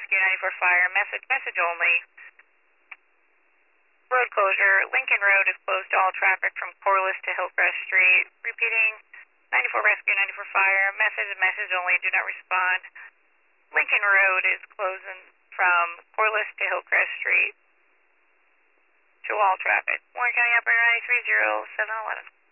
Rescue 94 Fire, message only. Road closure. Lincoln Road is closed to all traffic from Corliss to Hillcrest Street. Repeating, 94 Rescue 94 Fire, message only, do not respond. Lincoln Road is closing from Corliss to Hillcrest Street to all traffic. Warren County Operator 930711.